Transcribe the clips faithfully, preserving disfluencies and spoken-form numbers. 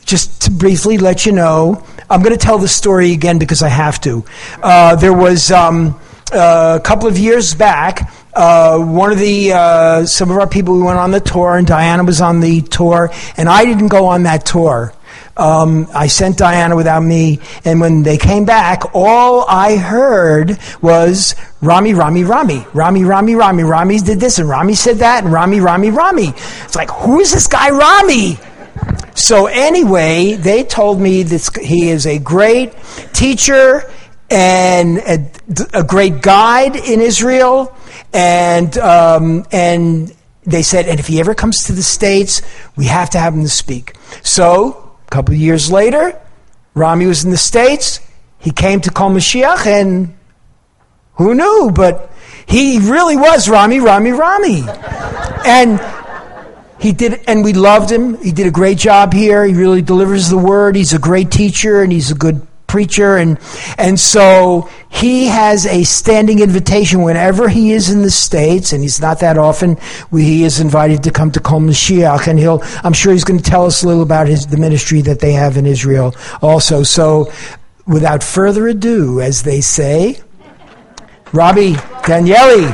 just to briefly let you know, I'm going to tell the story again because I have to. Uh, there was um, uh, a couple of years back, uh, one of the, uh, some of our people, we went on the tour, and Diana was on the tour, and I didn't go on that tour. Um, I sent Diana without me, and when they came back, all I heard was Rami, Rami, Rami, Rami, Rami, Rami. Rami did this, and Rami said that, and Rami, Rami, Rami. It's like, who is this guy, Rami? So anyway, they told me this, he is a great teacher and a, a great guide in Israel, and um, and they said, and if he ever comes to the States, we have to have him to speak. So a couple of years later, Rami was in the States. He came to Kol Mashiach, and who knew? But he really was Rami, Rami, Rami. And he did, and we loved him. He did a great job here. He really delivers the word. He's a great teacher, and he's a good preacher. And and so he has a standing invitation whenever he is in the States, and he's not that often. We, he is invited to come to Kol Mashiach, and he'll, I'm sure he's going to tell us a little about his, the ministry that they have in Israel also. So without further ado, as they say, Rabbi Danieli.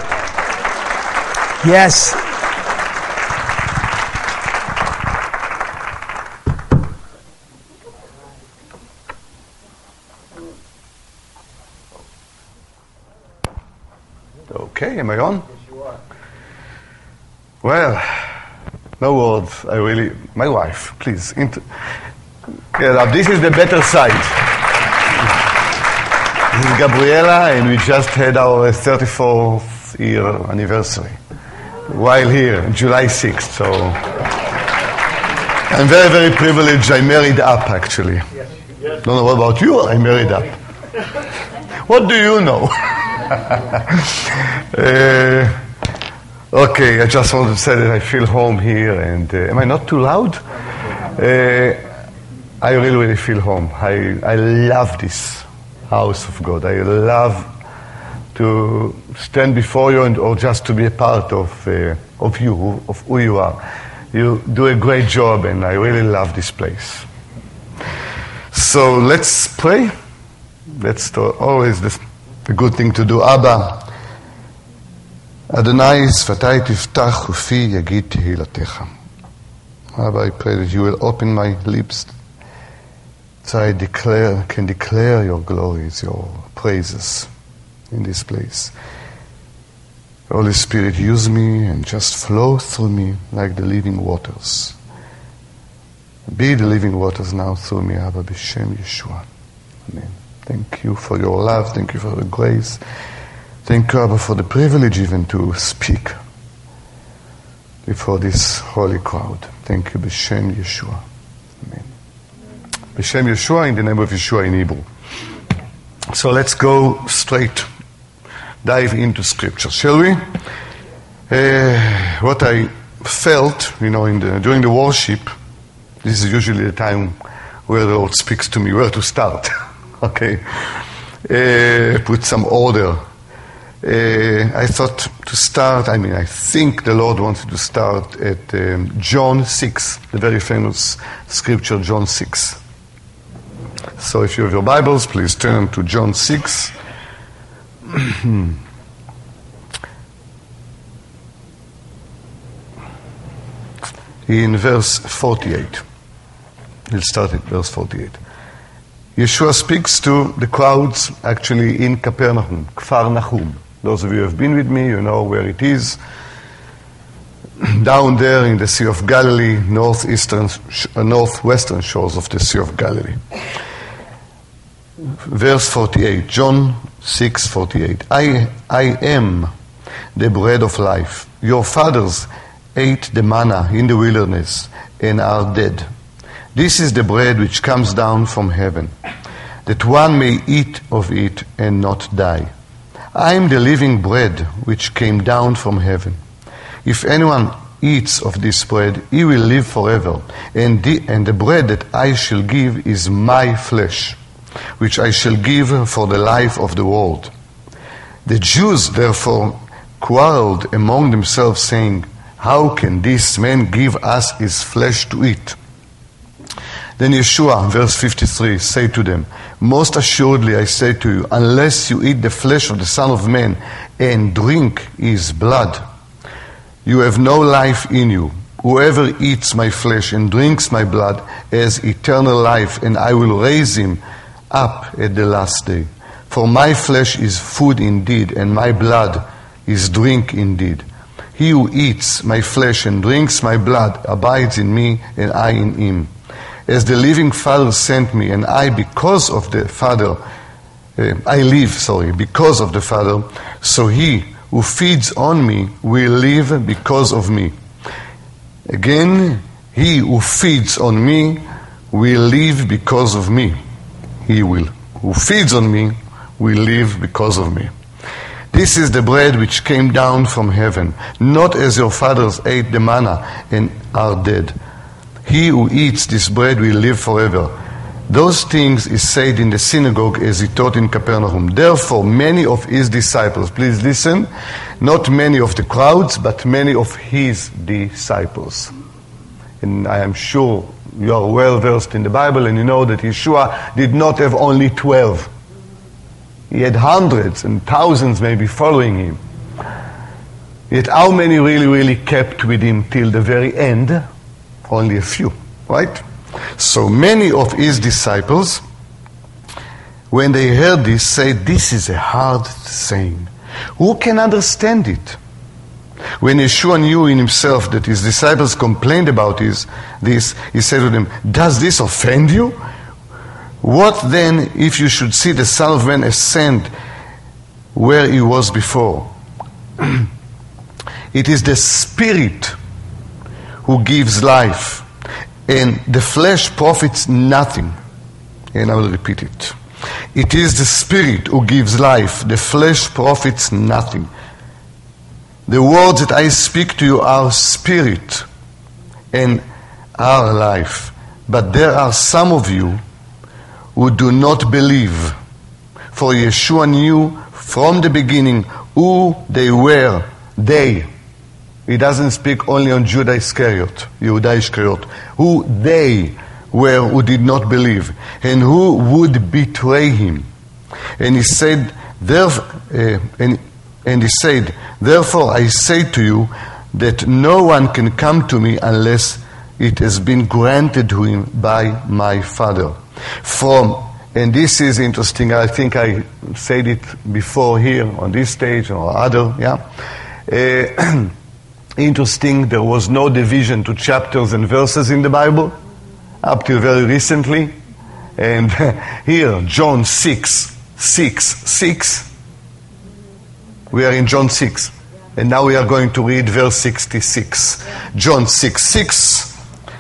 Yes. Okay, am I on? Yes, you are. Well, no words. I really, my wife, please. Inter- Get up. This is the better side. This is Gabriela, and we just had our thirty-fourth year anniversary while here, July sixth. So I'm very, very privileged. I married up, actually. Yes. Yes. Don't know what about you. I married up. What do you know? uh, okay, I just wanted to say that I feel home here, and uh, am I not too loud? Uh, I really, really feel home. I, I love this house of God. I love to stand before you, and or just to be a part of uh, of you, of who you are. You do a great job, and I really love this place. So let's pray. That's the, always the The good thing to do. Abba, Adonai sfatai tiftach ufi yagid tehilatecha. Abba, I pray that you will open my lips so I declare, can declare your glories, your praises in this place. Holy Spirit, use me and just flow through me like the living waters. Be the living waters now through me, Abba, b'shem Yeshua. Amen. Thank you for your love. Thank you for the grace. Thank you, Abba, for the privilege even to speak before this holy crowd. Thank you, B'Shem Yeshua. Amen. B'Shem Yeshua, in the name of Yeshua in Hebrew. So let's go straight, dive into Scripture, shall we? Uh, what I felt, you know, in the, during the worship, this is usually the time where the Lord speaks to me, where to start. Okay, uh, put some order. Uh, I thought to start, I mean, I think the Lord wanted to start at um, John six, the very famous scripture, John six. So if you have your Bibles, please turn to John six. In verse forty-eight. We'll start at verse forty-eight. Yeshua speaks to the crowds actually in Capernaum, Kfar Nahum. Those of you who have been with me, you know where it is. Down there in the Sea of Galilee, northeastern, uh, northwestern shores of the Sea of Galilee. Verse forty-eight, John six forty-eight. I, I am the bread of life. Your fathers ate the manna in the wilderness and are dead. This is the bread which comes down from heaven, that one may eat of it and not die. I am the living bread which came down from heaven. If anyone eats of this bread, he will live forever. And the, and the bread that I shall give is my flesh, which I shall give for the life of the world. The Jews therefore quarreled among themselves, saying, how can this man give us his flesh to eat? Then Yeshua, verse fifty-three, say to them, most assuredly I say to you, unless you eat the flesh of the Son of Man and drink his blood, you have no life in you. Whoever eats my flesh and drinks my blood has eternal life, and I will raise him up at the last day. For my flesh is food indeed, and my blood is drink indeed. He who eats my flesh and drinks my blood abides in me, and I in him. As the living Father sent me, and I because of the Father, uh, I live, sorry, because of the Father, so he who feeds on me will live because of me. Again, he who feeds on me will live because of me. He will. Who feeds on me will live because of me. This is the bread which came down from heaven, not as your fathers ate the manna and are dead. He who eats this bread will live forever. Those things he said in the synagogue as he taught in Capernaum. Therefore, many of his disciples, please listen, not many of the crowds, but many of his disciples. And I am sure you are well versed in the Bible, and you know that Yeshua did not have only twelve. He had hundreds and thousands maybe following him. Yet how many really, really kept with him till the very end? Only a few, right? So many of his disciples, when they heard this, said, this is a hard saying. Who can understand it? When Yeshua knew in himself that his disciples complained about his, this, he said to them, does this offend you? What then if you should see the Son of Man ascend where he was before? It is the Spirit who gives life, and the flesh profits nothing. And I will repeat it. It is the Spirit who gives life, the flesh profits nothing. The words that I speak to you are spirit and are life. But there are some of you who do not believe. For Yeshua knew from the beginning who they were. They. He doesn't speak only on Judah Iscariot, Yehuda Iscariot. Who they were who did not believe, and who would betray him. And he said, therefore, uh, and, and he said, therefore I say to you that no one can come to me unless it has been granted to him by my Father. From, and this is interesting, I think I said it before here on this stage or other, yeah. Uh, interesting, there was no division to chapters and verses in the Bible up till very recently. And here, John six, six, six. We are in John six. And now we are going to read verse sixty-six. John six, six.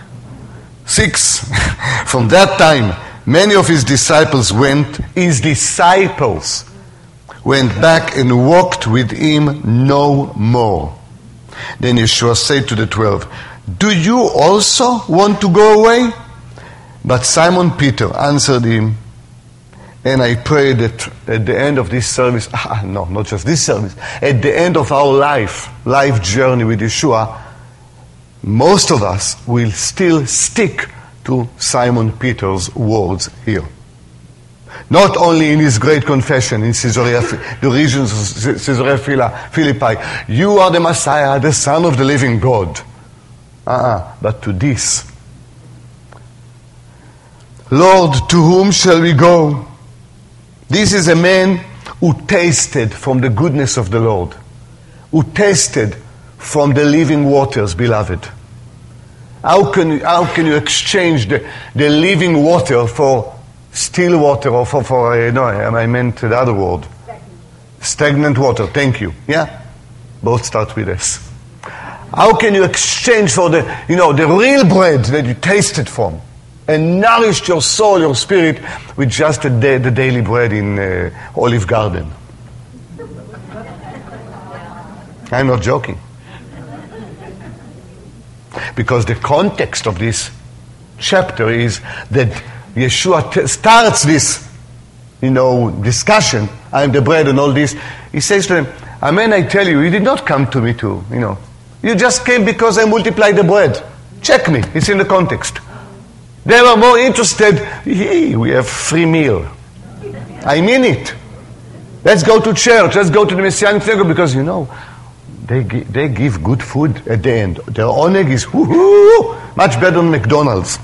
six. From that time, many of his disciples went, his disciples went back and walked with him no more. Then Yeshua said to the twelve, do you also want to go away? But Simon Peter answered him, and I pray that at the end of this service, ah, no, not just this service, at the end of our life, life journey with Yeshua, most of us will still stick to Simon Peter's words here. Not only in his great confession in Caesarea, the regions of Caesarea Philippi, you are the Messiah, the Son of the living God. Uh-uh, but to this, Lord, to whom shall we go? This is a man who tasted from the goodness of the Lord, who tasted from the living waters, beloved. How can you, how can you exchange the, the living water for still water, or for, for uh, no, I meant the other word. Stagnant. Stagnant water, thank you. Yeah? Both start with S. How can you exchange for the, you know, the real bread that you tasted from and nourished your soul, your spirit, with just the, the daily bread in uh, Olive Garden? I'm not joking. Because the context of this chapter is that Yeshua t- starts this, you know, discussion, I am the bread and all this. He says to them, amen, I tell you, you did not come to me to, you know, you just came because I multiplied the bread. Check me, it's in the context. They were more interested, hey, we have free meal. I mean it. Let's go to church. Let's go to the Messianic synagogue because, you know, they, gi- they give good food at the end. Their oneg is whoo-hoo, much better than McDonald's.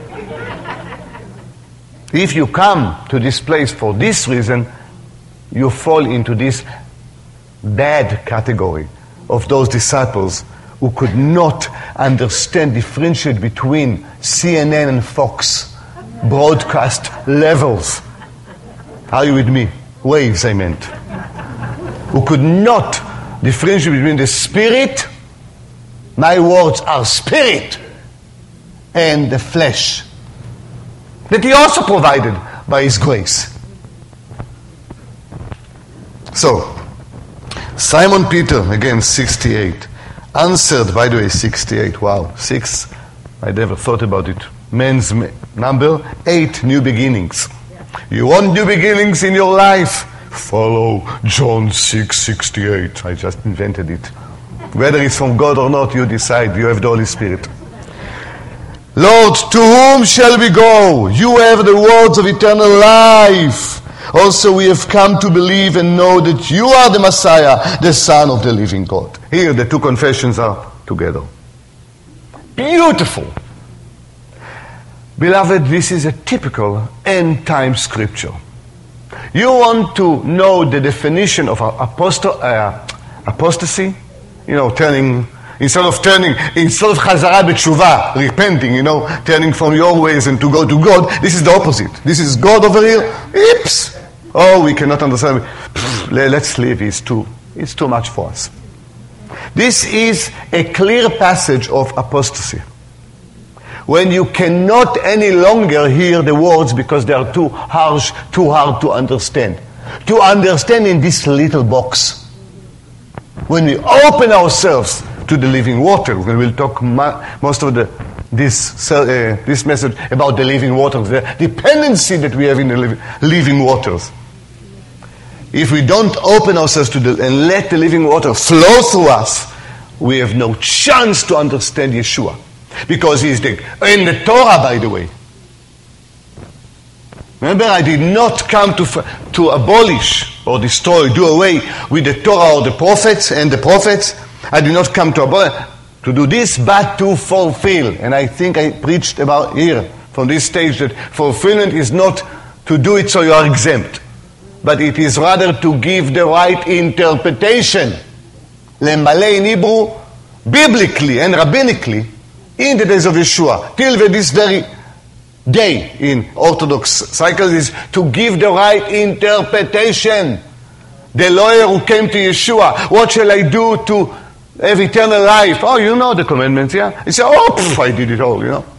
If you come to this place for this reason, you fall into this bad category of those disciples who could not understand, differentiate between C N N and Fox broadcast levels. Are you with me? Waves, I meant. Who could not differentiate between the spirit, my words are spirit, and the flesh, that he also provided by his grace. So, Simon Peter, again sixty-eight, answered, by the way, sixty-eight, wow, six, I never thought about it. Man's ma- number, eight new beginnings. You want new beginnings in your life? Follow John six sixty-eight. I just invented it. Whether it's from God or not, you decide. You have the Holy Spirit. Lord, to whom shall we go? You have the words of eternal life. Also we have come to believe and know that you are the Messiah, the Son of the living God. Here the two confessions are together. Beautiful. Beloved, this is a typical end-time scripture. You want to know the definition of aposto- uh, apostasy? You know, turning, instead of turning, instead of chazara b'tshuva, repenting, you know, turning from your ways and to go to God, this is the opposite. This is God over here. Oops. Oh, we cannot understand. Pfft, let's leave. It's too, it's too much for us. This is a clear passage of apostasy. When you cannot any longer hear the words because they are too harsh, too hard to understand. To understand in this little box. When we open ourselves to the living water, when we'll talk ma- most of the this uh, this message about the living waters, the dependency that we have in the li- living waters. If we don't open ourselves to the and let the living water flow through us, we have no chance to understand Yeshua. Because he is the, in the Torah, by the way. Remember, I did not come to, to abolish or destroy, do away with the Torah or the prophets and the prophets. I did not come to abolish, to do this, but to fulfill. And I think I preached about here, from this stage, that fulfillment is not to do it so you are exempt. But it is rather to give the right interpretation. Lemale in Hebrew, biblically and rabbinically, in the days of Yeshua, till this very day in Orthodox cycles, is to give the right interpretation. The lawyer who came to Yeshua, what shall I do to have eternal life? Oh, you know the commandments, yeah? He said, oh, pff, I did it all, you know.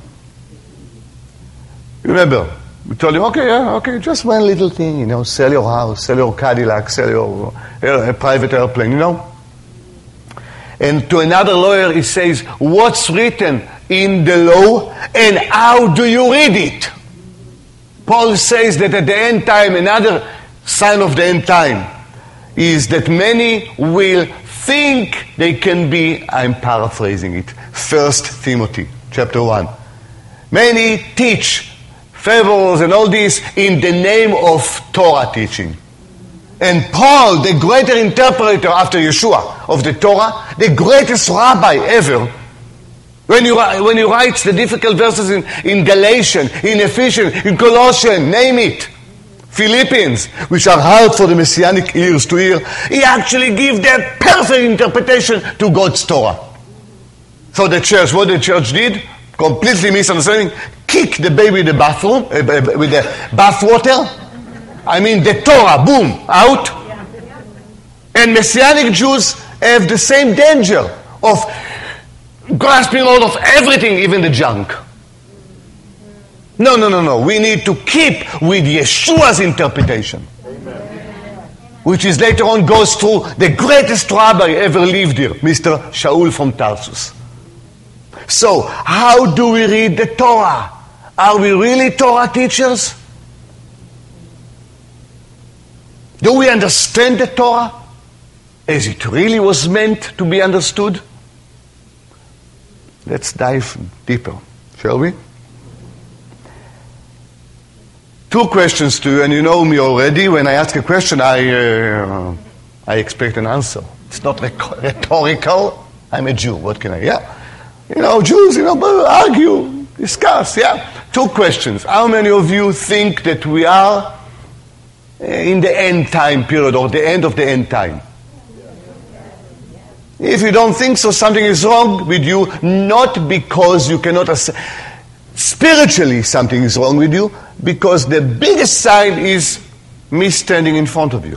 You remember, we told him, okay, yeah, okay, just one little thing, you know, sell your house, sell your Cadillac, sell your uh, private airplane, you know. And to another lawyer, he says, what's written in the law and how do you read it? Paul says that at the end time, another sign of the end time is that many will think they can be, I'm paraphrasing it, First Timothy chapter one. Many teach fables and all this in the name of Torah teaching. And Paul, the greater interpreter after Yeshua of the Torah, the greatest rabbi ever, when you, when he writes the difficult verses in, in Galatians, in Ephesians, in Colossians, name it, Philippians, which are hard for the Messianic ears to hear, he actually gives the perfect interpretation to God's Torah. So the church, what the church did, completely misunderstanding, kick the baby in the bathroom, uh, with the bath water, I mean the Torah, boom, out. And Messianic Jews have the same danger of grasping hold of everything, even the junk. No, no, no, no. We need to keep with Yeshua's interpretation. Which is later on goes through the greatest rabbi ever lived here, Mister Shaul from Tarsus. So, how do we read the Torah? Are we really Torah teachers? Do we understand the Torah as it really was meant to be understood? Let's dive deeper, shall we? two questions to you, and you know me already. When I ask a question, I, uh, I expect an answer. It's not rhetorical. I'm a Jew. What can I, yeah. You know, Jews, you know, argue, discuss, yeah. Two questions. How many of you think that we are in the end time period, or the end of the end time? If you don't think so, something is wrong with you, not because you cannot accept. Spiritually, something is wrong with you, because the biggest sign is me standing in front of you.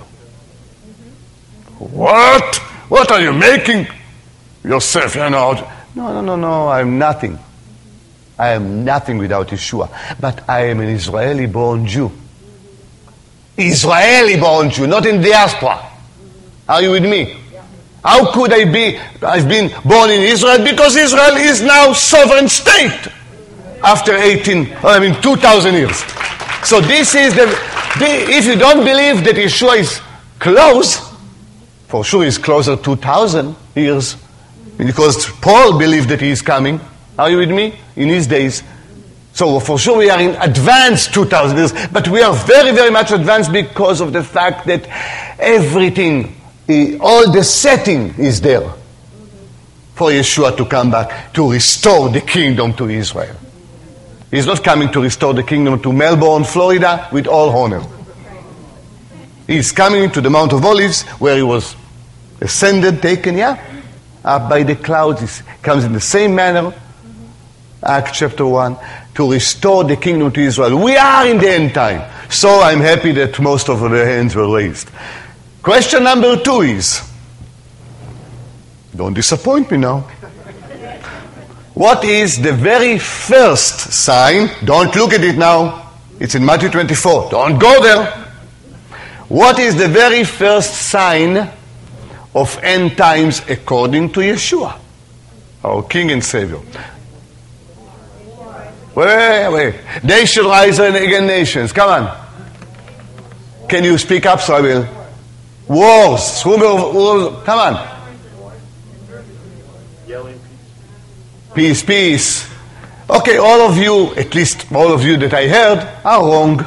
What? What are you making yourself? You know? No, no, no, no, I'm nothing. I am nothing without Yeshua. But I am an Israeli-born Jew. Israeli-born Jew, not in diaspora. Are you with me? How could I be? I've been born in Israel because Israel is now sovereign state after eighteen, I mean two thousand years. So this is the, the, if you don't believe that Yeshua is close, for sure he's closer two thousand years, because Paul believed that he is coming. Are you with me? In his days. So for sure we are in advanced two thousand years, but we are very, very much advanced because of the fact that everything, all the setting is there for Yeshua to come back, to restore the kingdom to Israel. He's not coming to restore the kingdom to Melbourne, Florida, with all honor. He's coming to the Mount of Olives, where he was ascended, taken, yeah, up by the clouds. He comes in the same manner, Acts chapter one, to restore the kingdom to Israel. We are in the end time. So I'm happy that most of the hands were raised. Question number two is, don't disappoint me now. What is the very first sign? Don't look at it now. It's in Matthew twenty-four. Don't go there. What is the very first sign of end times according to Yeshua, our King and Savior? Wait, wait. They shall rise against nations. Come on. Can you speak up so I will? Wars. Rumor of wars. Come on. Peace, peace. Okay, all of you, at least all of you that I heard, are wrong.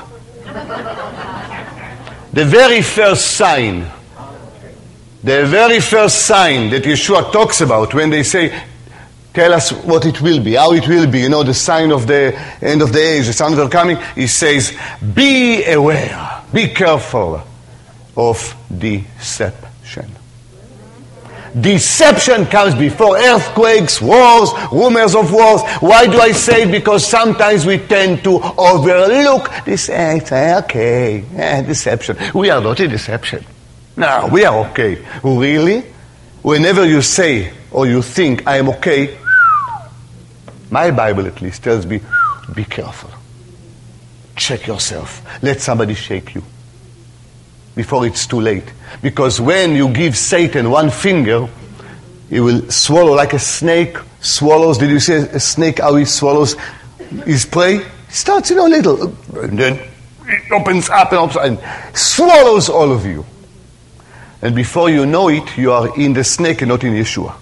The very first sign, the very first sign that Yeshua talks about when they say, tell us what it will be, how it will be, you know, the sign of the end of the age, the signs are coming, he says, be aware, be careful of deception. Deception comes before earthquakes, wars, rumors of wars. Why do I say it? Because sometimes we tend to overlook this. Okay, eh, deception. We are not a deception. No, we are okay. Really? Whenever you say or you think I am okay, my Bible at least tells me, be careful. Check yourself. Let somebody shake you before it's too late. Because when you give Satan one finger, he will swallow like a snake swallows. Did you see a snake, how he swallows his prey? He starts, you know, little, and then it opens up and opens up and swallows all of you. And before you know it, you are in the snake and not in Yeshua.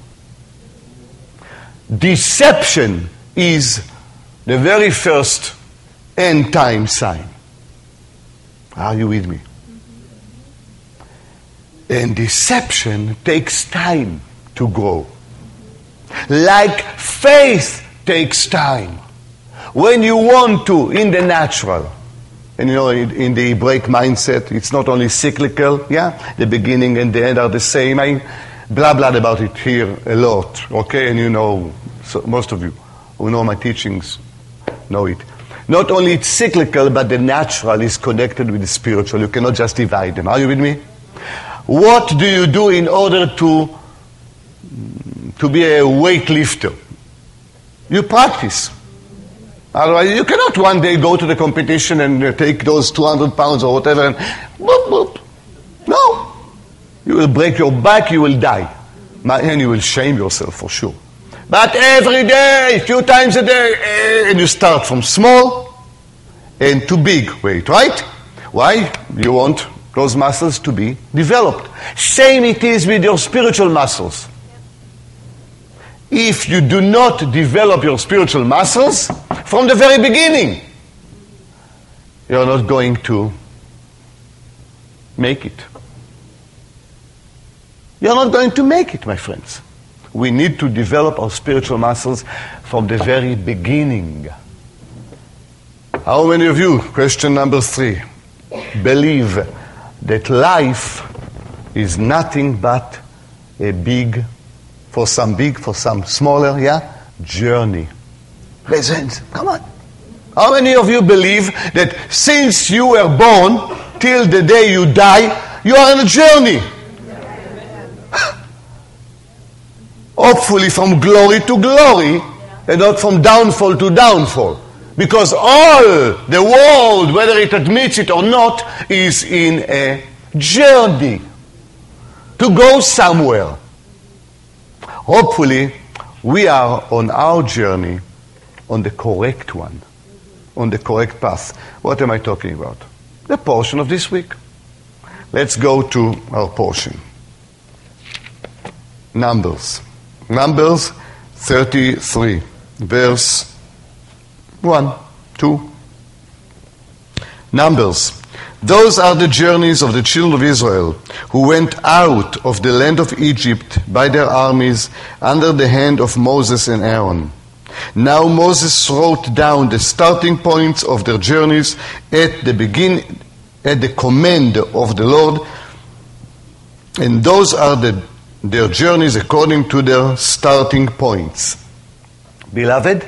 Deception is the very first end time sign. Are you with me? And deception takes time to grow. Like faith takes time. When you want to, in the natural, and you know, in, in the Hebraic mindset, it's not only cyclical, yeah? The beginning and the end are the same. I blah, blah about it here a lot, okay? And you know, so most of you who know my teachings know it. Not only it's cyclical, but the natural is connected with the spiritual. You cannot just divide them. Are you with me? What do you do in order to, to be a weightlifter? You practice. Otherwise, you cannot one day go to the competition and take those two hundred pounds or whatever and boop, boop. No. You will break your back, you will die. And you will shame yourself for sure. But every day, a few times a day, and you start from small and to big weight, right? Why? You want those muscles to be developed. Same it is with your spiritual muscles. If you do not develop your spiritual muscles from the very beginning, you're not going to make it. You're not going to make it, my friends. We need to develop our spiritual muscles from the very beginning. How many of you, question number three, believe that life is nothing but a big, for some big, for some smaller, yeah, journey? Raise hands, come on. How many of you believe that since you were born till the day you die, you are on a journey? Hopefully from glory to glory, and not from downfall to downfall. Because all the world, whether it admits it or not, is in a journey to go somewhere. Hopefully, we are on our journey, on the correct one, on the correct path. What am I talking about? The portion of this week. Let's go to our portion. Numbers. Numbers thirty-three, verse one, two. Numbers. Those are the journeys of the children of Israel who went out of the land of Egypt by their armies under the hand of Moses and Aaron. Now Moses wrote down the starting points of their journeys at the begin, at the command of the Lord, and those are the, their journeys according to their starting points. Beloved,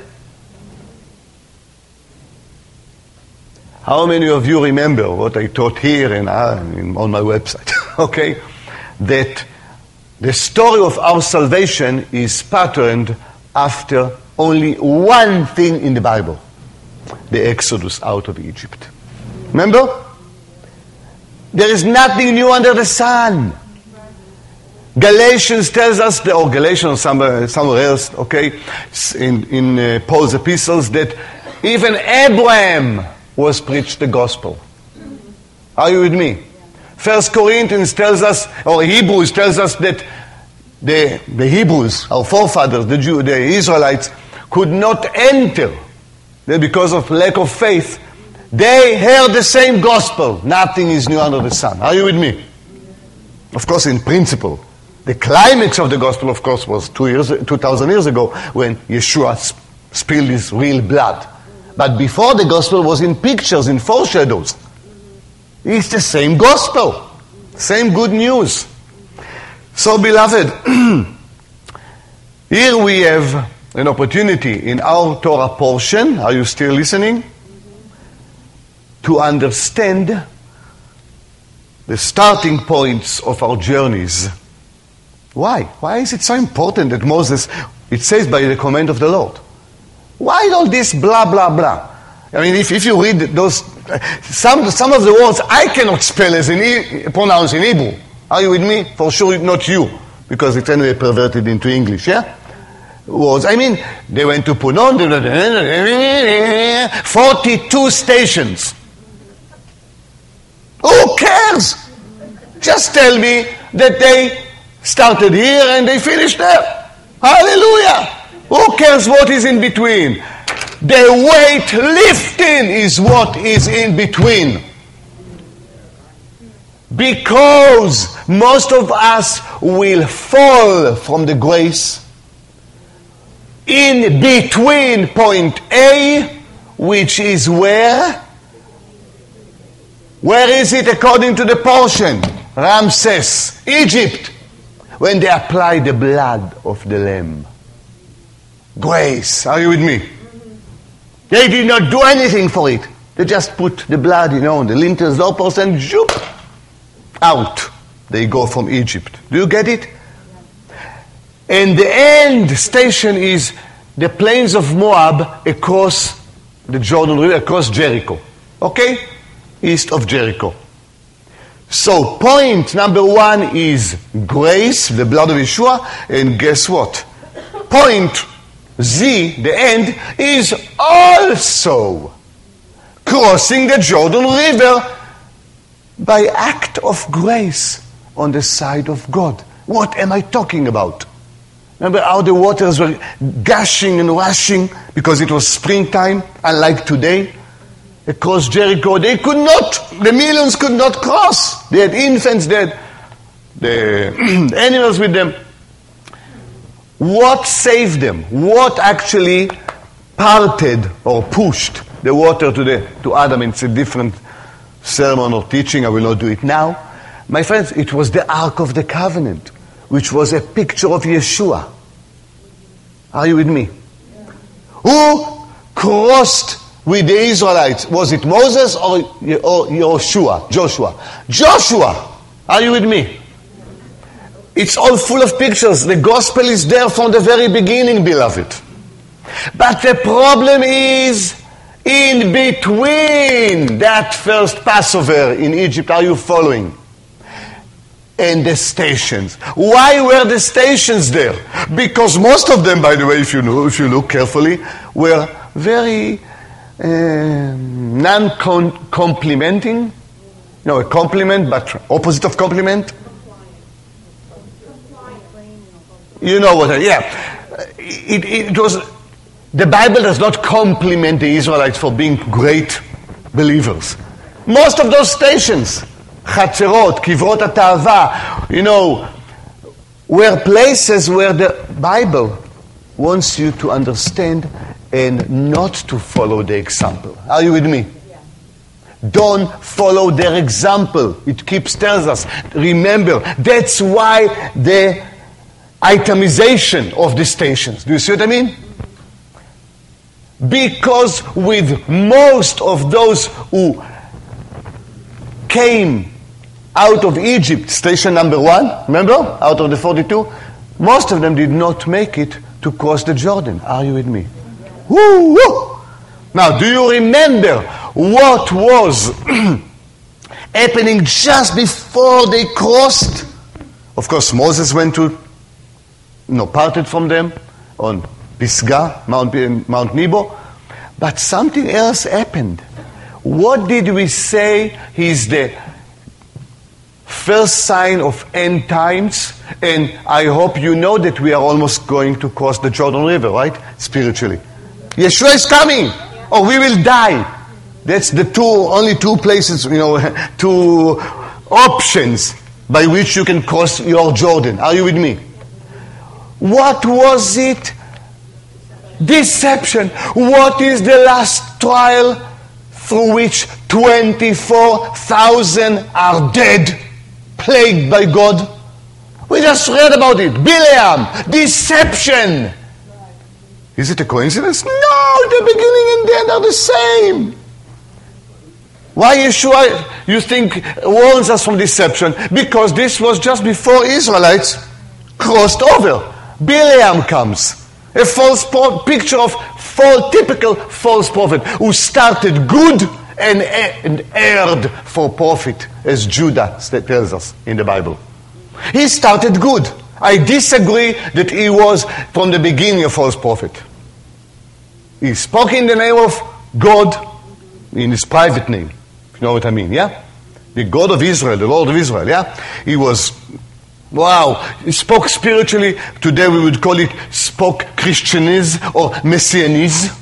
how many of you remember what I taught here and uh, on my website? Okay, that the story of our salvation is patterned after only one thing in the Bible: the Exodus out of Egypt. Remember? There is nothing new under the sun. Galatians tells us, that, or Galatians somewhere, somewhere else, okay, in, in uh, Paul's epistles, that even Abraham was preached the gospel. Are you with me? First Corinthians tells us, or Hebrews tells us that the, the Hebrews, our forefathers, the Jew, the Israelites, could not enter because of lack of faith. They heard the same gospel. Nothing is new under the sun. Are you with me? Of course, in principle. The climax of the gospel, of course, was two years, two thousand years ago when Yeshua sp- spilled his real blood. But before, the gospel was in pictures, in foreshadows. It's the same gospel, same good news. So, beloved, here we have an opportunity in our Torah portion. Are you still listening? To understand the starting points of our journeys. Why? Why is it so important that Moses, it says by the command of the Lord? Why all this blah, blah, blah? I mean, if, if you read those, some, some of the words I cannot spell as in, pronounce in Hebrew. Are you with me? For sure not you, because it's anyway perverted into English, yeah? Words. I mean, they went to Punon, forty-two stations. Who cares? Just tell me that they started here and they finished there. Hallelujah! Who cares what is in between? The weight lifting is what is in between. Because most of us will fall from the grace in between point A, which is where? Where is it according to the portion? Ramses, Egypt, when they apply the blood of the lamb. Grace. Are you with me? They did not do anything for it. They just put the blood, you know, on the lintels, doorpost, and zoop, out they go from Egypt. Do you get it? And the end station is the plains of Moab across the Jordan River, across Jericho. Okay? East of Jericho. So point number one is grace, the blood of Yeshua, and guess what? Point Z, the end, is also crossing the Jordan River by act of grace on the side of God. What am I talking about? Remember how the waters were gushing and rushing because it was springtime, unlike today? across Jericho. They could not, the millions could not cross. They had infants, they had the animals with them. What saved them? What actually parted or pushed the water to the to Adam? It's a different sermon or teaching. I will not do it now. My friends, it was the Ark of the Covenant, which was a picture of Yeshua. Are you with me? Who crossed with the Israelites? Was it Moses or, or Joshua? Joshua. Joshua! Are you with me? It's all full of pictures. The gospel is there from the very beginning, beloved. But the problem is in between that first Passover in Egypt. Are you following? And the stations. Why were the stations there? Because most of them, by the way, if you know, if you look carefully, were very uh, non-complimenting. No, a compliment, but opposite of compliment. You know what I, yeah. It, it, it was, the Bible does not compliment the Israelites for being great believers. Most of those stations, Chatzerot, Kivrot HaTa'ava, you know, were places where the Bible wants you to understand and not to follow the example. Are you with me? Yeah. Don't follow their example. It keeps tells us. Remember, that's why the itemization of the stations. Do you see what I mean? Because with most of those who came out of Egypt, station number one, remember, out of the forty-two, most of them did not make it to cross the Jordan. Are you with me? Woo, woo. Now, do you remember what was happening just before they crossed? Of course, Moses went to, you know, parted from them on Pisgah, Mount, Mount Nebo, but something else happened. What did we say is the first sign of end times? And I hope you know that we are almost going to cross the Jordan River, right? Spiritually. Yeshua is coming, or we will die. That's the two, only two places, you know, two options by which you can cross your Jordan. Are you with me? What was it? Deception. What is the last trial through which twenty-four thousand are dead, plagued by God? We just read about it. Bileam. Deception. Is it a coincidence? No, the beginning and the end are the same. Why Yeshua, you think, warns us from deception? Because this was just before Israelites crossed over. Bileam comes. A false pro- picture of false, typical false prophet who started good and, and erred for profit, as Judah tells us in the Bible. He started good. I disagree that he was from the beginning a false prophet. He spoke in the name of God, in his private name. If you know what I mean, yeah? The God of Israel, the Lord of Israel, yeah? He was, wow, he spoke spiritually. Today we would call it spoke Christianese or Messianese.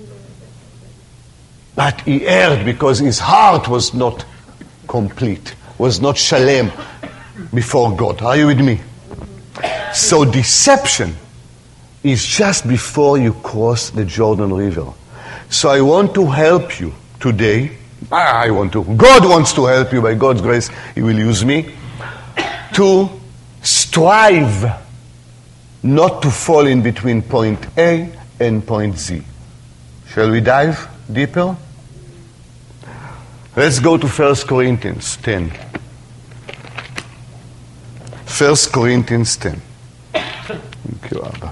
But he erred because his heart was not complete, was not shalem before God. Are you with me? So deception is just before you cross the Jordan River. So I want to help you today. I want to. God wants to help you. By God's grace, He will use me to strive not to fall in between point A and point Z. Shall we dive deeper? Let's go to First Corinthians ten. First Corinthians ten. Thank you, Abba.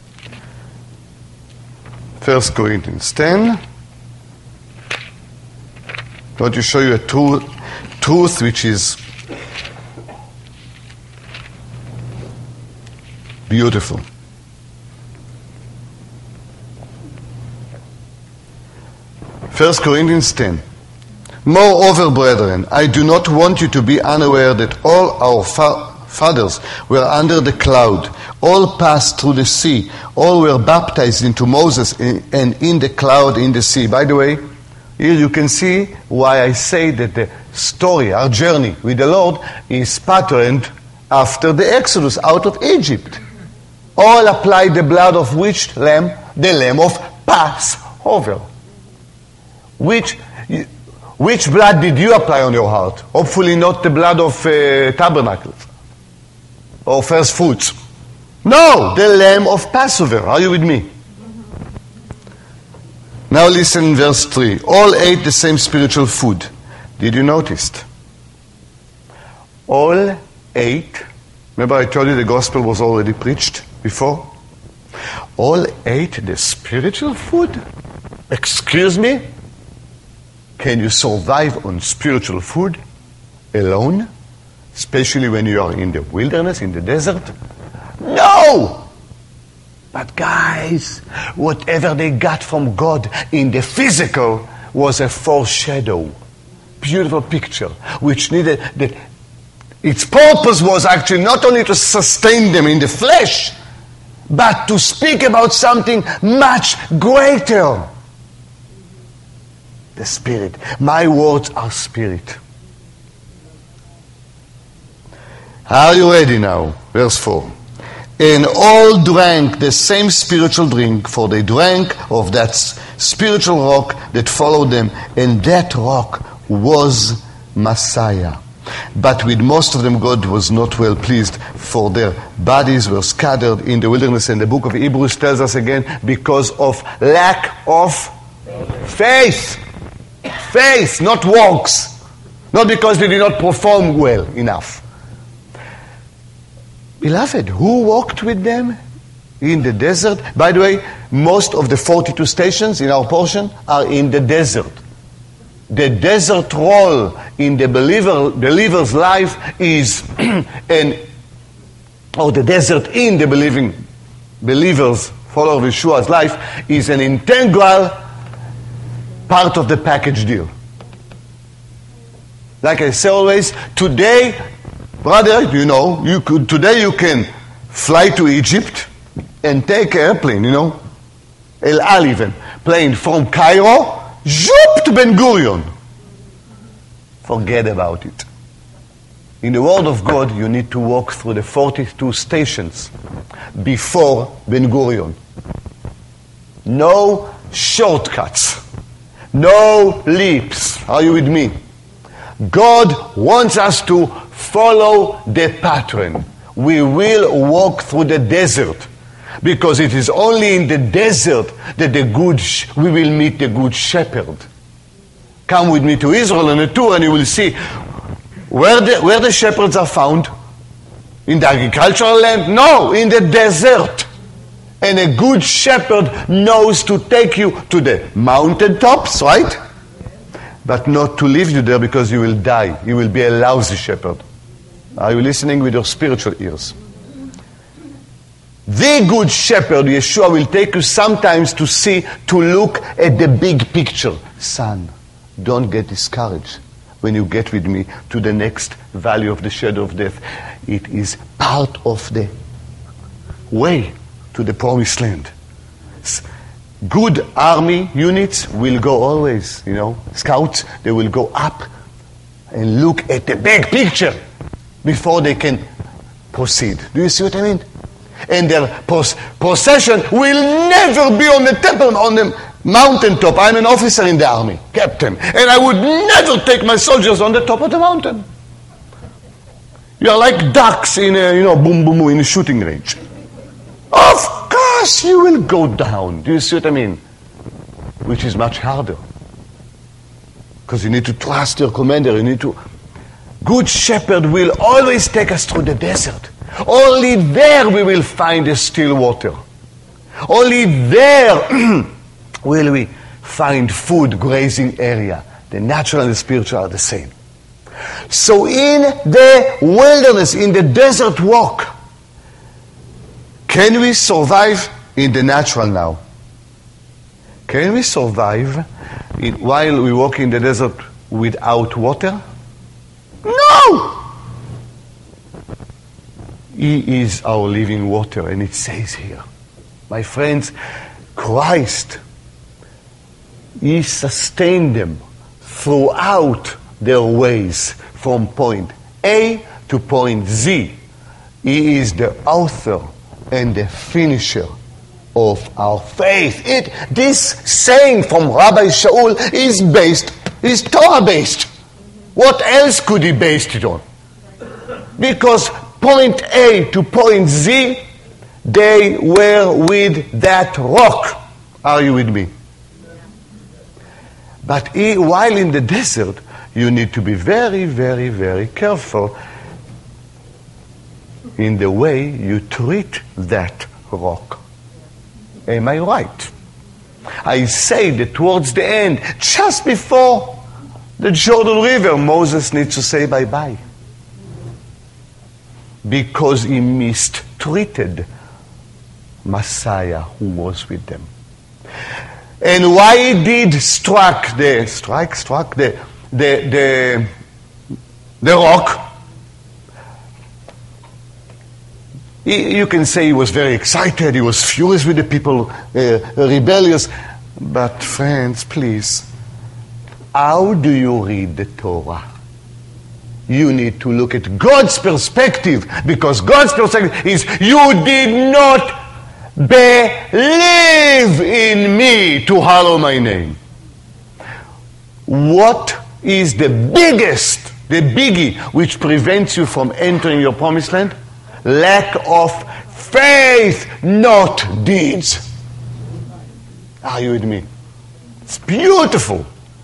First Corinthians ten. I want to show you a truth, truth which is beautiful. First Corinthians ten. Moreover, brethren, I do not want you to be unaware that all our fa- fathers were under the cloud, all passed through the sea, all were baptized into Moses and in the cloud in the sea. By the way, Here you can see why I say that the story, our journey with the Lord, is patterned after the Exodus out of Egypt. All applied the blood of which lamb? The lamb of Passover. Which, which blood did you apply on your heart? Hopefully not the blood of uh, tabernacles or first fruits. No, the lamb of Passover. Are you with me? Now listen, verse three. All ate the same spiritual food. Did you notice? All ate. Remember I told you the gospel was already preached before? All ate the spiritual food? Excuse me? Can you survive on spiritual food alone? Especially when you are in the wilderness, in the desert? No! But guys, whatever they got from God in the physical was a foreshadow. Beautiful picture, which needed that. Its purpose was actually not only to sustain them in the flesh, but to speak about something much greater. The Spirit. My words are Spirit. Are you ready now? Verse four. And all drank the same spiritual drink, for they drank of that spiritual rock that followed them, and that rock was Messiah. But with most of them God was not well pleased, for their bodies were scattered in the wilderness. And the book of Hebrews tells us again, because of lack of faith. Faith, not works. Not because they did not perform well enough. Beloved, who walked with them in the desert? By the way, most of the forty-two stations in our portion are in the desert. The desert role in the believer, believer's life is, an, or the desert in the believing believer's, follower of Yeshua's life, is an integral part of the package deal. Like I say always, today, brother, you know, you could today you can fly to Egypt and take an airplane, you know, El Al even, plane from Cairo, zoop to Ben Gurion. Forget about it. In the Word of God, you need to walk through the forty-two stations before Ben Gurion. No shortcuts. No leaps. Are you with me? God wants us to follow the pattern. We will walk through the desert, because it is only in the desert that the good sh- we will meet the good shepherd. Come with me to Israel on a tour and you will see where the, where the shepherds are found. In the agricultural land? No, in the desert. And a good shepherd knows to take you to the mountaintops, right? But not to leave you there, because you will die. You will be a lousy shepherd. Are you listening with your spiritual ears? The good shepherd, Yeshua, will take you sometimes to see, to look at the big picture. Son, don't get discouraged when you get with me to the next valley of the shadow of death. It is part of the way to the promised land. Good army units will go always, you know, scouts, they will go up and look at the big picture before they can proceed. Do you see what I mean? And their pros- procession will never be on the temple, on the mountaintop. I'm an officer in the army, captain, and I would never take my soldiers on the top of the mountain. You are like ducks in a, you know, boom, boom, boom, in a shooting range. Of course you will go down. Do you see what I mean? Which is much harder. Because you need to trust your commander. You need to... Good shepherd will always take us through the desert. Only there we will find the still water. Only there will we find food, grazing area. The natural and the spiritual are the same. So in the wilderness, in the desert walk, can we survive in the natural now? Can we survive in, while we walk in the desert without water? No! He is our living water, and it says here, my friends, Christ He sustained them throughout their ways from point A to point Z. He is the author and the finisher of our faith. It, this saying from Rabbi Shaul is based, is Torah-based. What else could he base it on? Because point A to point Z, they were with that rock. Are you with me? But he, while in the desert, you need to be very, very, very careful in the way you treat that rock. Am I right? I say that towards the end, just before the Jordan River, Moses needs to say bye-bye. Because he mistreated Messiah who was with them. And why he did struck the strike struck the the the, the rock? He, you can say he was very excited, he was furious with the people, uh, rebellious. But friends, please, how do you read the Torah? You need to look at God's perspective, because God's perspective is you did not believe in me to hallow my name. What is the biggest, the biggie, which prevents you from entering your promised land? Lack of faith, not deeds. Are you with me? It's beautiful.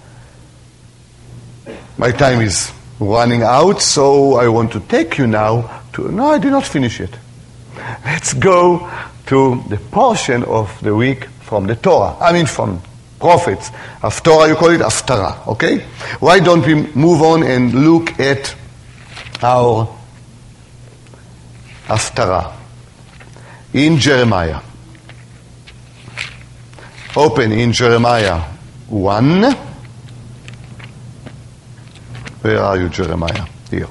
My time is running out, so I want to take you now to... No, I did not finish it. Let's go to the portion of the week from the Torah. I mean from prophets. Haftorah, you call it Haftarah, okay? Why don't we move on and look at our Haftarah in Jeremiah. Open in Jeremiah one. Where are you, Jeremiah? Here.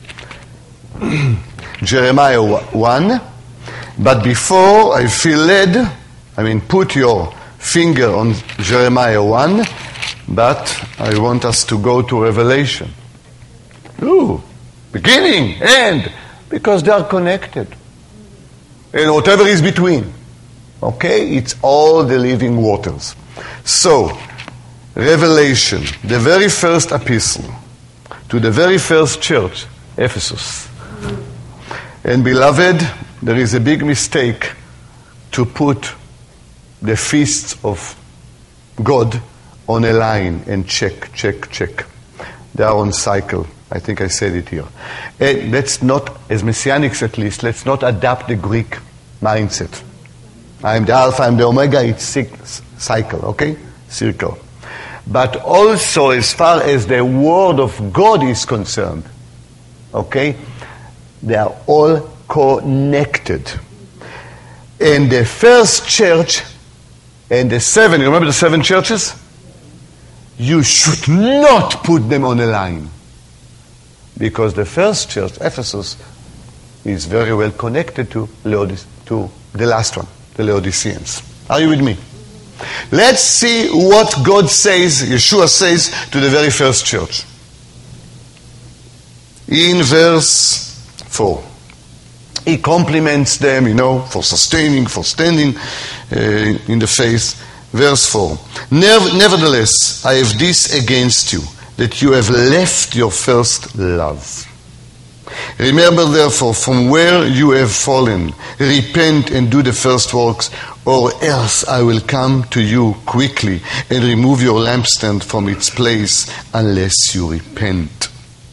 Jeremiah one. But before I feel led, I mean, put your finger on Jeremiah one, but I want us to go to Revelation. Ooh, beginning, end, because they are connected. And whatever is between. Okay? It's all the living waters. So, Revelation, the very first epistle to the very first church, Ephesus. And beloved, there is a big mistake to put the feasts of God on a line and check, check, check. They are on cycle. I think I said it here. And let's not, as Messianics at least, let's not adapt the Greek mindset. I'm the Alpha, I'm the Omega, it's cycle, okay? Circle. But also as far as the Word of God is concerned, okay? They are all connected. And the first church and the seven, you remember the seven churches? You should not put them on a line. Because the first church, Ephesus, is very well connected to Laodice, to the last one, the Laodiceans. Are you with me? Let's see what God says, Yeshua says to the very first church. In verse four. He compliments them, you know, for sustaining, for standing uh, in the faith. Verse four. Nevertheless, I have this against you, that you have left your first love. Remember therefore from where you have fallen, repent and do the first works, or else I will come to you quickly and remove your lampstand from its place unless you repent.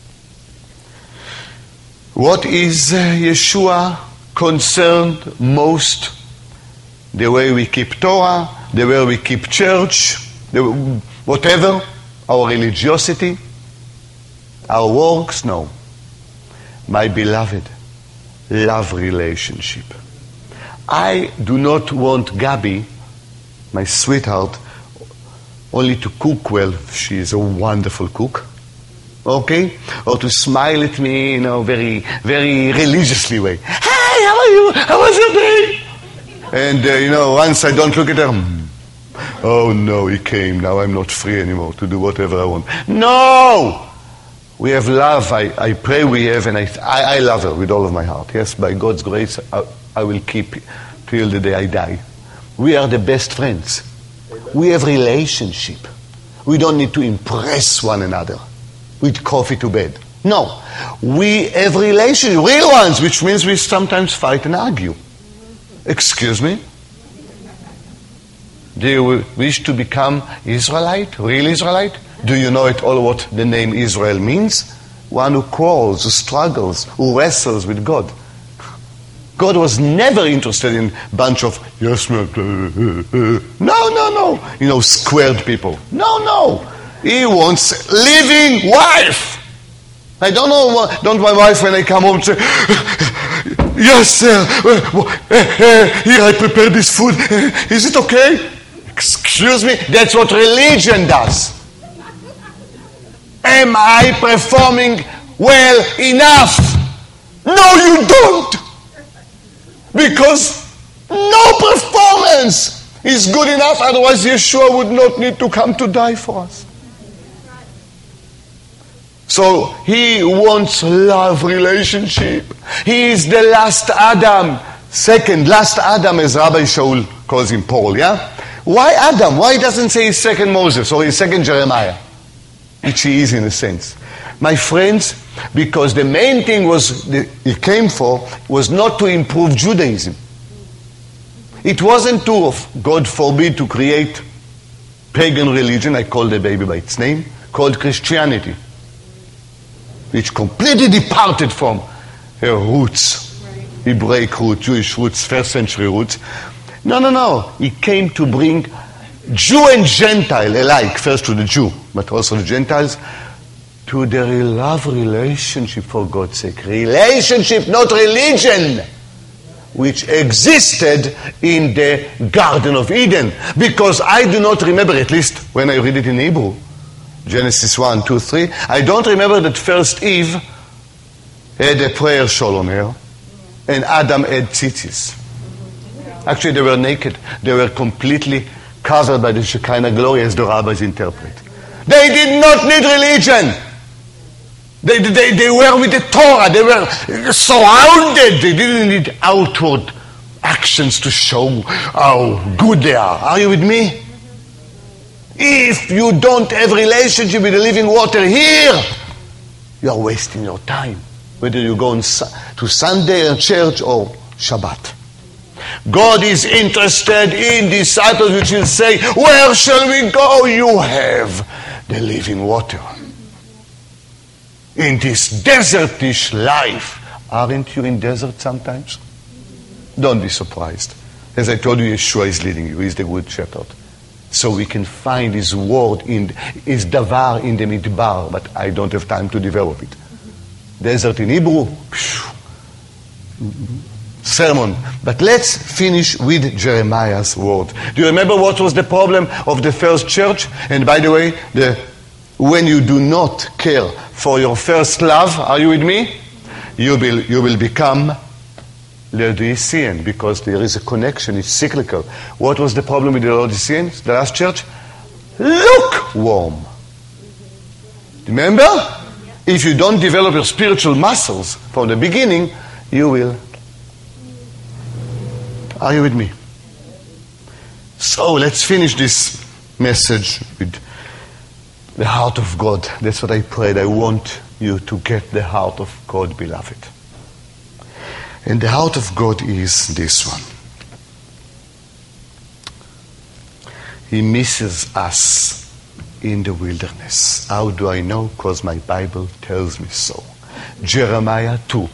What is Yeshua concerned most? The way we keep Torah, the way we keep church, the, whatever, our religiosity, our works? No. My beloved, love relationship. I do not want Gabi, my sweetheart, only to cook well. She is a wonderful cook. Okay? Or to smile at me in a very, very religiously way. Hey, how are you? How was your day? And, uh, you know, once I don't look at her, Oh no, he came. Now I'm not free anymore to do whatever I want. No! We have love. I, I pray we have, and I, I, I love her with all of my heart. Yes, by God's grace, I, I will keep till the day I die. We are the best friends. We have relationship. We don't need to impress one another with coffee to bed. No. We have relations, real ones, which means we sometimes fight and argue. Excuse me? Do you wish to become Israelite, real Israelite? Do you know at all what the name Israel means? One who quarrels, who struggles, who wrestles with God. God was never interested in a bunch of, yes, man, no, no, no, you know, squared people. No, no. He wants living wife. I don't know, don't my wife when I come home say, yes, sir, here I prepared this food. Is it okay? Excuse me? That's what religion does. Am I performing well enough? No, you don't. Because no performance is good enough, otherwise Yeshua would not need to come to die for us. So he wants love relationship. He is the last Adam. Second, last Adam, as Rabbi Shaul calls him, Paul, yeah? Why Adam? Why doesn't say his second Moses or his second Jeremiah? Which he is in a sense. My friends, because the main thing was the, he came for was not to improve Judaism. It wasn't to, God forbid, to create pagan religion, I call the baby by its name, called Christianity, which completely departed from her roots, right. Hebraic roots, Jewish roots, first century roots. No, no, no. He came to bring Jew and Gentile alike, first to the Jew, but also the Gentiles, to the love relationship, for God's sake. Relationship, not religion, which existed in the Garden of Eden. Because I do not remember, at least when I read it in Hebrew, Genesis one, two, three, I don't remember that first Eve had a prayer shawl on her, and Adam had tzitzis. Actually, they were naked. They were completely covered by the Shekinah glory, as the rabbis interpret. They did not need religion. They, they, they were with the Torah. They were surrounded. They didn't need outward actions to show how good they are. Are you with me? If you don't have relationship with the living water here, you are wasting your time. Whether you go on to Sunday and church or Shabbat. God is interested in disciples which will say, where shall we go? You have the living water. In this desertish life. Aren't you in desert sometimes? Don't be surprised. As I told you, Yeshua is leading you. He's the good shepherd. So we can find his word, in his davar in the midbar, but I don't have time to develop it. Desert in Hebrew, sermon. But let's finish with Jeremiah's word. Do you remember what was the problem of the first church? And by the way, the, when you do not care for your first love, are you with me? You will, you will become Laodicean, because there is a connection, it's cyclical. What was the problem with the Laodiceans, the last church? Lukewarm. Remember? If you don't develop your spiritual muscles from the beginning, you will. Are you with me? So let's finish this message with the heart of God. That's what I prayed. I want you to get the heart of God, beloved. And the heart of God is this one. He misses us in the wilderness. How do I know? Because my Bible tells me so. Jeremiah two.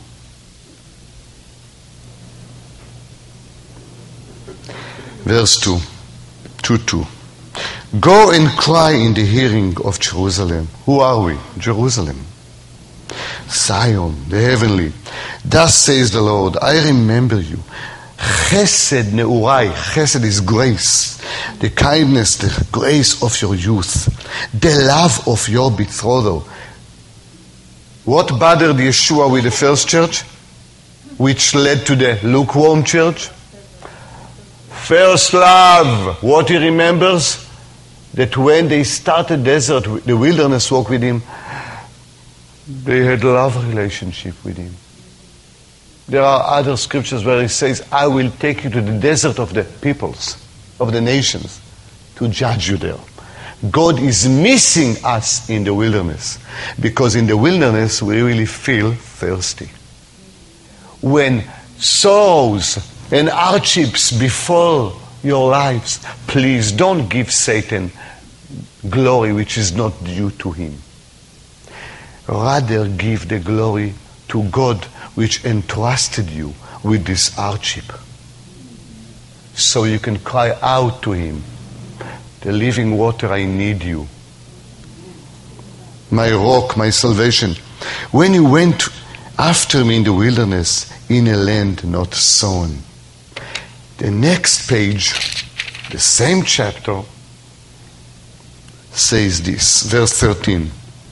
Verse two. two two. Go and cry in the hearing of Jerusalem. Who are we? Jerusalem. Zion, the heavenly. Thus says the Lord, I remember you. Chesed neurai. Chesed is grace. The kindness, the grace of your youth. The love of your betrothal. What bothered Yeshua with the first church? Which led to the lukewarm church? First love. What he remembers? That when they started desert, the wilderness walk with him, they had a love relationship with him. There are other scriptures where he says, I will take you to the desert of the peoples, of the nations, to judge you there. God is missing us in the wilderness, because in the wilderness we really feel thirsty. When sorrows and hardships befall your lives, please don't give Satan glory which is not due to him. Rather give the glory to God which entrusted you with this hardship. So you can cry out to him, the living water, I need you. My rock, my salvation. When you went after me in the wilderness, in a land not sown. The next page, the same chapter, says this, verse thirteen.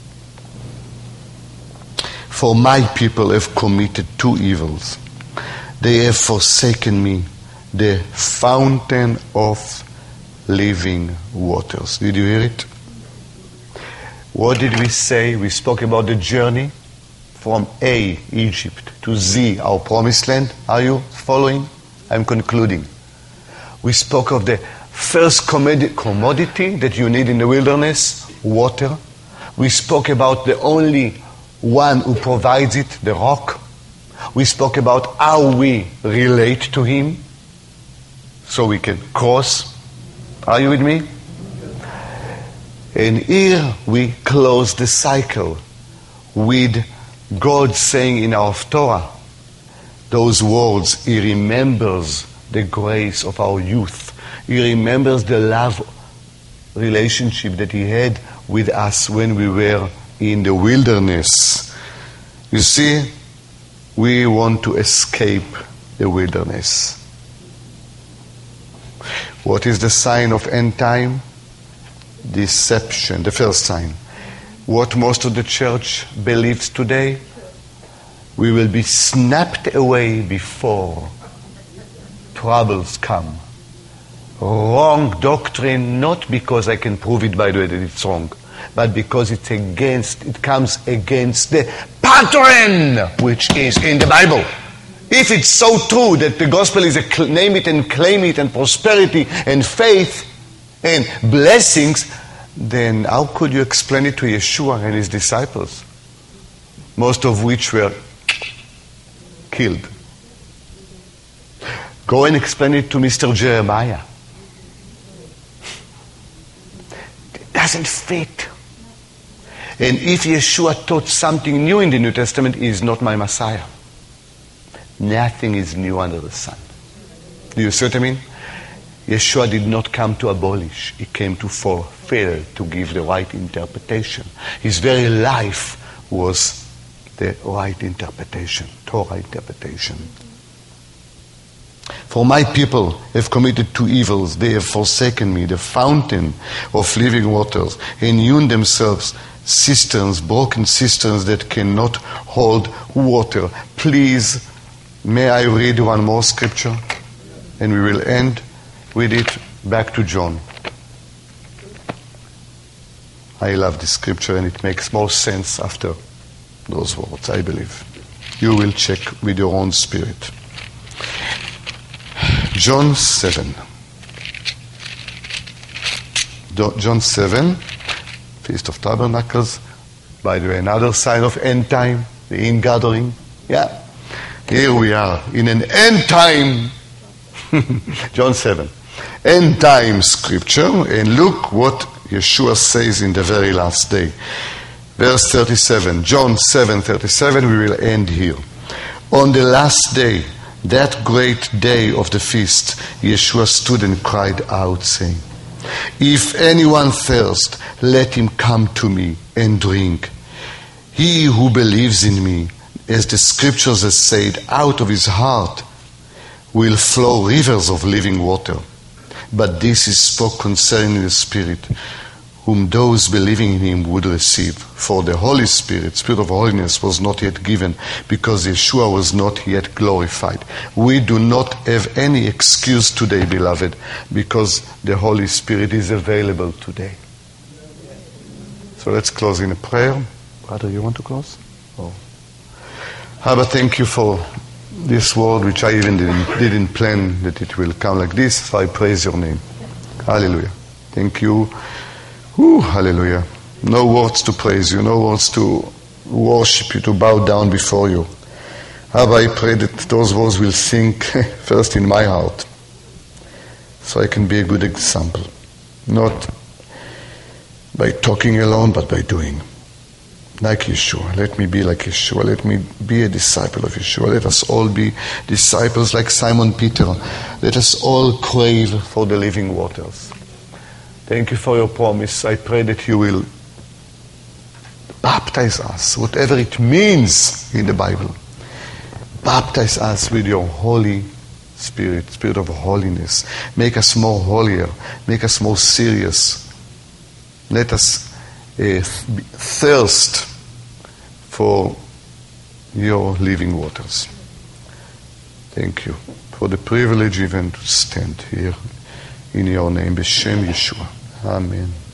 For my people have committed two evils. They have forsaken me, the fountain of living waters. Did you hear it? What did we say? We spoke about the journey from A, Egypt, to Z, our promised land. Are you following? I'm concluding. We spoke of the first commodity that you need in the wilderness, water. We spoke about the only one who provides it, the rock. We spoke about how we relate to him so we can cross. Are you with me? And here we close the cycle with God saying in our Torah those words, he remembers the grace of our youth. He remembers the love relationship that he had with us when we were in the wilderness. You see, we want to escape the wilderness. What is the sign of end time? Deception, the first sign. What most of the church believes today? We will be snapped away before troubles come. Wrong doctrine, not because I can prove it by the way that it's wrong, but because it's against, it comes against the pattern which is in the Bible. If it's so true that the gospel is a name it and claim it and prosperity and faith and blessings, then how could you explain it to Yeshua and his disciples, most of which were killed? Go and explain it to Mister Jeremiah. It doesn't fit. And if Yeshua taught something new in the New Testament, he is not my Messiah. Nothing is new under the sun. Do you see what I mean? Yeshua did not come to abolish. He came to fulfill, to give the right interpretation. His very life was the right interpretation, Torah interpretation. For my people have committed two evils. They have forsaken me, the fountain of living waters, and hewn themselves cisterns, broken cisterns that cannot hold water. Please, may I read one more scripture? And we will end with it. Back to John. I love this scripture and it makes more sense after those words, I believe. You will check with your own spirit. John seven. John seven, Feast of Tabernacles. By the way, another sign of end time, the ingathering. Yeah. Here we are in an end time. John seven. End time scripture. And look what Yeshua says in the very last day. Verse thirty-seven. John seven thirty-seven. We will end here. On the last day, that great day of the feast, Yeshua stood and cried out, saying, if anyone thirst, let him come to me and drink. He who believes in me, as the scriptures have said, out of his heart will flow rivers of living water. But this is spoke concerning the Spirit, whom those believing in him would receive. For the Holy Spirit, Spirit of holiness, was not yet given because Yeshua was not yet glorified. We do not have any excuse today, beloved, because the Holy Spirit is available today. So let's close in a prayer. Brother, you want to close? Oh. Abba, thank you for this word, which I even didn't, didn't plan that it will come like this. So I praise your name. Hallelujah. Thank you. Whew, hallelujah. No words to praise you, no words to worship you, to bow down before you. Abba, I pray that those words will sink first in my heart, so I can be a good example. Not by talking alone, but by doing. Like Yeshua. Let me be like Yeshua. Let me be a disciple of Yeshua. Let us all be disciples like Simon Peter. Let us all crave for the living waters. Thank you for your promise. I pray that you will baptize us, whatever it means in the Bible. Baptize us with your Holy Spirit, Spirit of holiness. Make us more holier. Make us more serious. Let us uh, thirst for your living waters. Thank you for the privilege even to stand here in your name, B'Shem Yeshua. Amen.